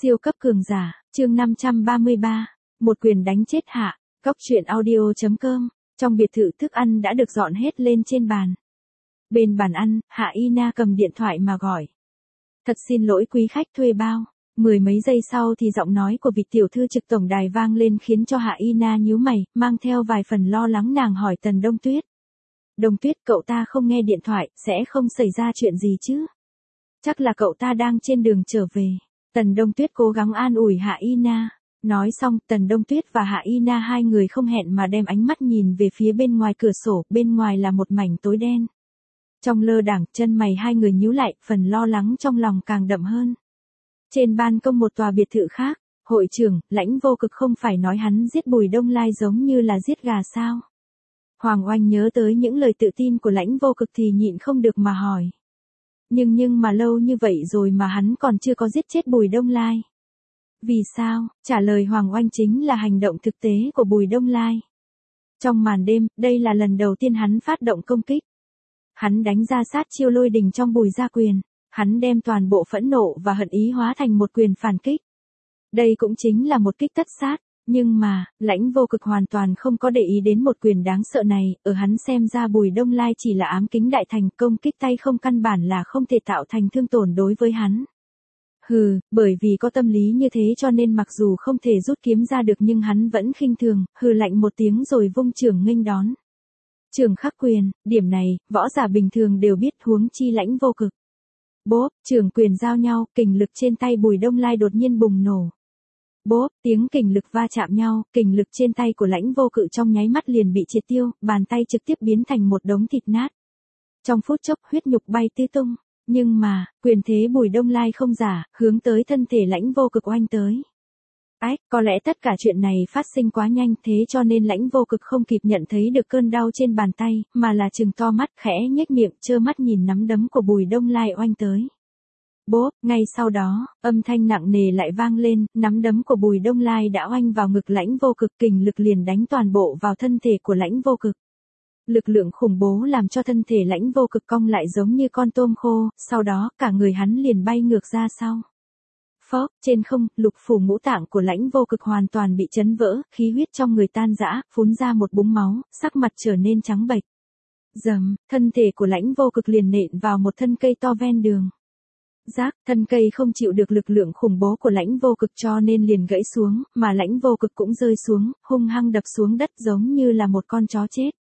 Siêu cấp cường giả, chương 533, một quyền đánh chết Hạ. Cốc truyện audio.com, trong biệt thự thức ăn đã được dọn hết lên trên bàn. Bên bàn ăn, Hạ Ina cầm điện thoại mà gọi. Thật xin lỗi quý khách thuê bao. Mười mấy giây sau thì giọng nói của vị tiểu thư trực tổng đài vang lên khiến cho Hạ Ina nhíu mày, mang theo vài phần lo lắng nàng hỏi Tần Đông Tuyết. Đông Tuyết, cậu ta không nghe điện thoại, sẽ không xảy ra chuyện gì chứ? Chắc là cậu ta đang trên đường trở về. Tần Đông Tuyết cố gắng an ủi Hạ Ina. Nói xong, Tần Đông Tuyết và Hạ Ina hai người không hẹn mà đem ánh mắt nhìn về phía bên ngoài cửa sổ, bên ngoài là một mảnh tối đen. Trong lơ đãng, chân mày hai người nhíu lại, phần lo lắng trong lòng càng đậm hơn. Trên ban công một tòa biệt thự khác, hội trưởng, Lãnh Vô Cực không phải nói hắn giết Bùi Đông Lai giống như là giết gà sao? Hoàng Oanh nhớ tới những lời tự tin của Lãnh Vô Cực thì nhịn không được mà hỏi. Nhưng mà lâu như vậy rồi mà hắn còn chưa có giết chết Bùi Đông Lai. Vì sao? Trả lời Hoàng Oanh chính là hành động thực tế của Bùi Đông Lai. Trong màn đêm, đây là lần đầu tiên hắn phát động công kích. Hắn đánh ra sát chiêu lôi đình trong Bùi gia quyền. Hắn đem toàn bộ phẫn nộ và hận ý hóa thành một quyền phản kích. Đây cũng chính là một kích tất sát. Nhưng mà, Lãnh Vô Cực hoàn toàn không có để ý đến một quyền đáng sợ này, ở hắn xem ra Bùi Đông Lai chỉ là ám kính đại thành, công kích tay không căn bản là không thể tạo thành thương tổn đối với hắn. Bởi vì có tâm lý như thế cho nên mặc dù không thể rút kiếm ra được nhưng hắn vẫn khinh thường, lạnh một tiếng rồi vung chưởng nghênh đón. Chưởng khắc quyền, điểm này, võ giả bình thường đều biết huống chi Lãnh Vô Cực. Bốp, chưởng quyền giao nhau, kình lực trên tay Bùi Đông Lai đột nhiên bùng nổ. Bốp, tiếng kình lực va chạm nhau, kình lực trên tay của Lãnh Vô Cực trong nháy mắt liền bị triệt tiêu, bàn tay trực tiếp biến thành một đống thịt nát. Trong phút chốc huyết nhục bay tứ tung, nhưng mà, quyền thế Bùi Đông Lai không giả, hướng tới thân thể Lãnh Vô Cực oanh tới. Có lẽ tất cả chuyện này phát sinh quá nhanh thế cho nên Lãnh Vô Cực không kịp nhận thấy được cơn đau trên bàn tay, mà là trừng to mắt khẽ nhếch miệng trơ mắt nhìn nắm đấm của Bùi Đông Lai oanh tới. Bốp, ngay sau đó, âm thanh nặng nề lại vang lên, nắm đấm của Bùi Đông Lai đã oanh vào ngực Lãnh Vô Cực, kình lực liền đánh toàn bộ vào thân thể của Lãnh Vô Cực. Lực lượng khủng bố làm cho thân thể Lãnh Vô Cực cong lại giống như con tôm khô, sau đó cả người hắn liền bay ngược ra sau. Phốc, trên không, lục phủ ngũ tạng của Lãnh Vô Cực hoàn toàn bị chấn vỡ, khí huyết trong người tan rã, phun ra một búng máu, sắc mặt trở nên trắng bệch. Dầm, thân thể của Lãnh Vô Cực liền nện vào một thân cây to ven đường. Rác, thân cây không chịu được lực lượng khủng bố của Lãnh Vô Cực cho nên liền gãy xuống, mà Lãnh Vô Cực cũng rơi xuống, hung hăng đập xuống đất giống như là một con chó chết.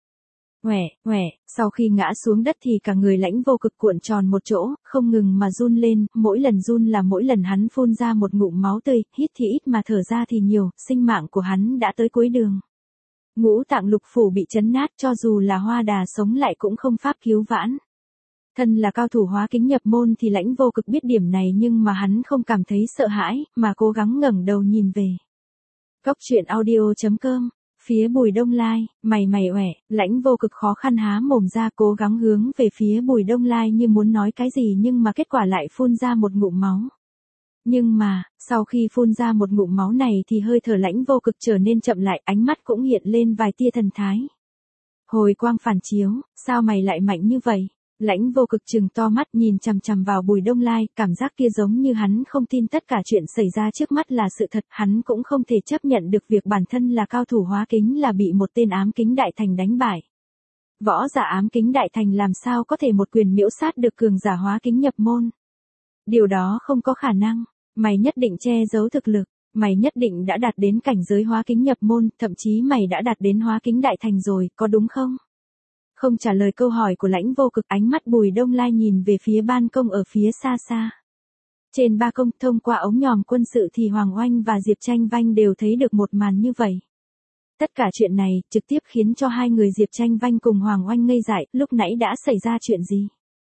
Ngoẻ, sau khi ngã xuống đất thì cả người Lãnh Vô Cực cuộn tròn một chỗ, không ngừng mà run lên, mỗi lần run là mỗi lần hắn phun ra một ngụm máu tươi, hít thì ít mà thở ra thì nhiều, sinh mạng của hắn đã tới cuối đường. Ngũ tạng lục phủ bị chấn nát cho dù là Hoa Đà sống lại cũng không pháp cứu vãn. Thân là cao thủ hóa kính nhập môn thì Lãnh Vô Cực biết điểm này nhưng mà hắn không cảm thấy sợ hãi, mà cố gắng ngẩng đầu nhìn về. Cốc truyện audio.com, phía Bùi Đông Lai, mày oẻ, Lãnh Vô Cực khó khăn há mồm ra cố gắng hướng về phía Bùi Đông Lai như muốn nói cái gì nhưng mà kết quả lại phun ra một ngụm máu. Nhưng mà, sau khi phun ra một ngụm máu này thì hơi thở Lãnh Vô Cực trở nên chậm lại, ánh mắt cũng hiện lên vài tia thần thái. Hồi quang phản chiếu, sao mày lại mạnh như vậy? Lãnh Vô Cực trừng to mắt nhìn chằm chằm vào Bùi Đông Lai, cảm giác kia giống như hắn không tin tất cả chuyện xảy ra trước mắt là sự thật, hắn cũng không thể chấp nhận được việc bản thân là cao thủ hóa kính là bị một tên ám kính đại thành đánh bại. Võ giả ám kính đại thành làm sao có thể một quyền miễu sát được cường giả hóa kính nhập môn? Điều đó không có khả năng, mày nhất định che giấu thực lực, mày nhất định đã đạt đến cảnh giới hóa kính nhập môn, thậm chí mày đã đạt đến hóa kính đại thành rồi, có đúng không? Không trả lời câu hỏi của Lãnh Vô Cực, ánh mắt Bùi Đông Lai nhìn về phía ban công ở phía xa xa. Trên ban công, thông qua ống nhòm quân sự thì Hoàng Oanh và Diệp Tranh Vanh đều thấy được một màn như vậy. Tất cả chuyện này, trực tiếp khiến cho hai người Diệp Tranh Vanh cùng Hoàng Oanh ngây dại, lúc nãy đã xảy ra chuyện gì?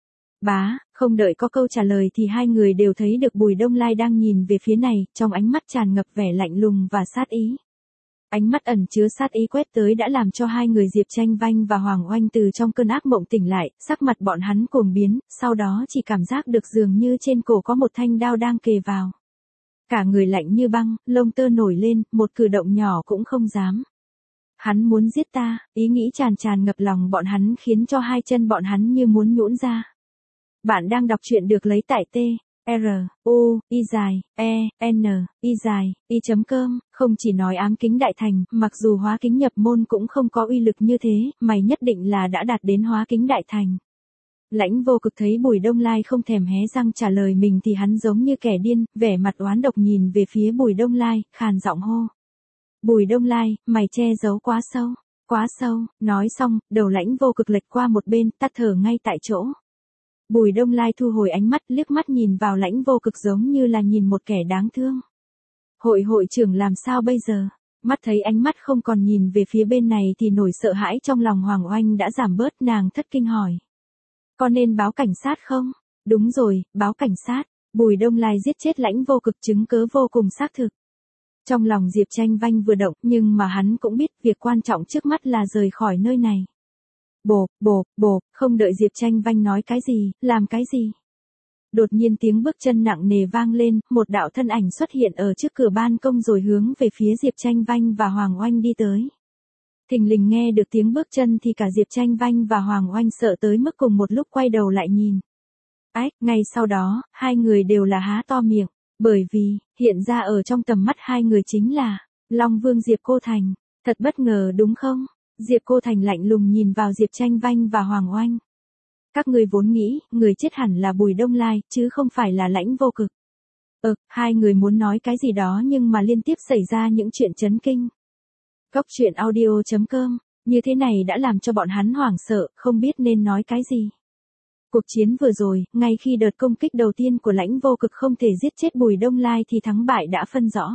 Không đợi có câu trả lời thì hai người đều thấy được Bùi Đông Lai đang nhìn về phía này, trong ánh mắt tràn ngập vẻ lạnh lùng và sát ý. Ánh mắt ẩn chứa sát ý quét tới đã làm cho hai người Diệp Tranh Vanh và Hoàng Oanh từ trong cơn ác mộng tỉnh lại, sắc mặt bọn hắn cuồng biến, sau đó chỉ cảm giác được dường như trên cổ có một thanh đao đang kề vào. Cả người lạnh như băng, lông tơ nổi lên, một cử động nhỏ cũng không dám. Hắn muốn giết ta, ý nghĩ tràn ngập lòng bọn hắn khiến cho hai chân bọn hắn như muốn nhũn ra. Bạn đang đọc truyện được lấy tại R, U, Y dài, E, N, Y dài, Y.com, không chỉ nói ám kính đại thành, mặc dù hóa kính nhập môn cũng không có uy lực như thế, mày nhất định là đã đạt đến hóa kính đại thành. Lãnh Vô Cực thấy Bùi Đông Lai không thèm hé răng trả lời mình thì hắn giống như kẻ điên, vẻ mặt oán độc nhìn về phía Bùi Đông Lai, khàn giọng hô. Bùi Đông Lai, mày che giấu quá sâu, quá sâu, nói xong, đầu Lãnh Vô Cực lệch qua một bên, tắt thở ngay tại chỗ. Bùi Đông Lai thu hồi ánh mắt, liếc mắt nhìn vào Lãnh Vô Cực giống như là nhìn một kẻ đáng thương. Hội trưởng làm sao bây giờ? Mắt thấy ánh mắt không còn nhìn về phía bên này thì nỗi sợ hãi trong lòng Hoàng Oanh đã giảm bớt, nàng thất kinh hỏi. Có nên báo cảnh sát không? Đúng rồi, báo cảnh sát. Bùi Đông Lai giết chết Lãnh Vô Cực chứng cớ vô cùng xác thực. Trong lòng Diệp Tranh Vanh vừa động, nhưng mà hắn cũng biết việc quan trọng trước mắt là rời khỏi nơi này. Bộp, không đợi Diệp Tranh Vanh nói cái gì, làm cái gì. Đột nhiên tiếng bước chân nặng nề vang lên, một đạo thân ảnh xuất hiện ở trước cửa ban công rồi hướng về phía Diệp Tranh Vanh và Hoàng Oanh đi tới. Thình lình nghe được tiếng bước chân thì cả Diệp Tranh Vanh và Hoàng Oanh sợ tới mức cùng một lúc quay đầu lại nhìn. Ách, ngay sau đó, hai người đều là há to miệng, bởi vì, hiện ra ở trong tầm mắt hai người chính là Long Vương Diệp Cô Thành. Thật bất ngờ đúng không? Diệp Cô Thành lạnh lùng nhìn vào Diệp Tranh Vanh và Hoàng Oanh. Các ngươi vốn nghĩ, người chết hẳn là Bùi Đông Lai, chứ không phải là Lãnh Vô Cực. Hai người muốn nói cái gì đó nhưng mà liên tiếp xảy ra những chuyện chấn kinh. Cốc truyện audio.com, như thế này đã làm cho bọn hắn hoảng sợ, không biết nên nói cái gì. Cuộc chiến vừa rồi, ngay khi đợt công kích đầu tiên của Lãnh Vô Cực không thể giết chết Bùi Đông Lai thì thắng bại đã phân rõ.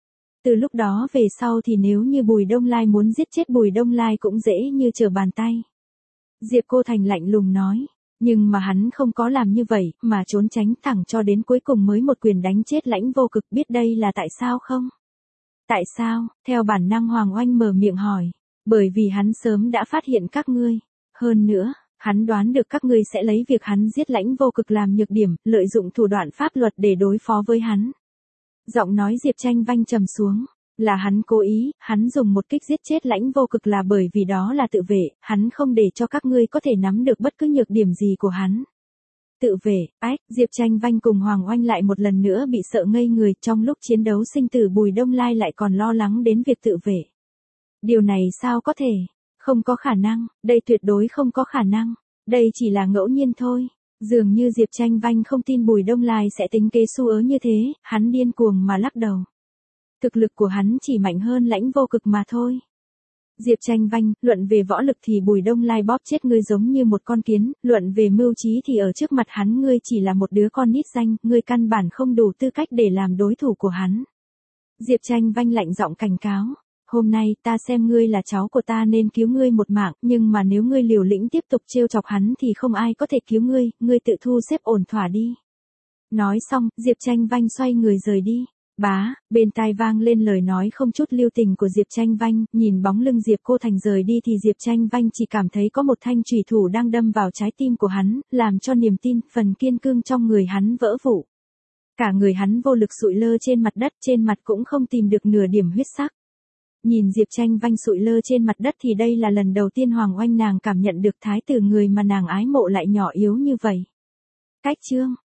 Từ lúc đó về sau thì nếu như Bùi Đông Lai muốn giết chết Bùi Đông Lai cũng dễ như trở bàn tay. Diệp Cô Thành lạnh lùng nói, nhưng mà hắn không có làm như vậy, mà trốn tránh thẳng cho đến cuối cùng mới một quyền đánh chết Lãnh Vô Cực, biết đây là tại sao không? Tại sao? Theo bản năng Hoàng Oanh mở miệng hỏi, bởi vì hắn sớm đã phát hiện các ngươi. Hơn nữa, hắn đoán được các ngươi sẽ lấy việc hắn giết Lãnh Vô Cực làm nhược điểm, lợi dụng thủ đoạn pháp luật để đối phó với hắn. Giọng nói Diệp Tranh Vanh trầm xuống, là hắn cố ý, hắn dùng một kích giết chết Lãnh Vô Cực là bởi vì đó là tự vệ, hắn không để cho các ngươi có thể nắm được bất cứ nhược điểm gì của hắn. Tự vệ, Diệp Tranh Vanh cùng Hoàng Oanh lại một lần nữa bị sợ ngây người, trong lúc chiến đấu sinh tử Bùi Đông Lai lại còn lo lắng đến việc tự vệ. Điều này sao có thể? Không có khả năng, đây tuyệt đối không có khả năng, đây chỉ là ngẫu nhiên thôi. Dường như Diệp Tranh Vanh không tin Bùi Đông Lai sẽ tính kế xu ớ như thế, hắn điên cuồng mà lắc đầu. Thực lực của hắn chỉ mạnh hơn Lãnh Vô Cực mà thôi. Diệp Tranh Vanh, luận về võ lực thì Bùi Đông Lai bóp chết ngươi giống như một con kiến, luận về mưu trí thì ở trước mặt hắn ngươi chỉ là một đứa con nít danh, ngươi căn bản không đủ tư cách để làm đối thủ của hắn. Diệp Tranh Vanh lạnh giọng cảnh cáo, hôm nay ta xem ngươi là cháu của ta nên cứu ngươi một mạng, nhưng mà nếu ngươi liều lĩnh tiếp tục trêu chọc hắn thì không ai có thể cứu ngươi tự thu xếp ổn thỏa đi. Nói xong, Diệp Tranh Vanh xoay người rời đi. Bên tai vang lên lời nói không chút lưu tình của Diệp Tranh Vanh, nhìn bóng lưng Diệp Cô Thành rời đi thì Diệp Tranh Vanh chỉ cảm thấy có một thanh chùy thủ đang đâm vào trái tim của hắn, làm cho niềm tin, phần kiên cương trong người hắn vỡ vụn. Cả người hắn vô lực sụi lơ trên mặt đất, trên mặt cũng không tìm được nửa điểm huyết sắc. Nhìn Diệp Tranh Vanh sụi lơ trên mặt đất thì đây là lần đầu tiên Hoàng Oanh nàng cảm nhận được thái tử người mà nàng ái mộ lại nhỏ yếu như vậy. Cách chương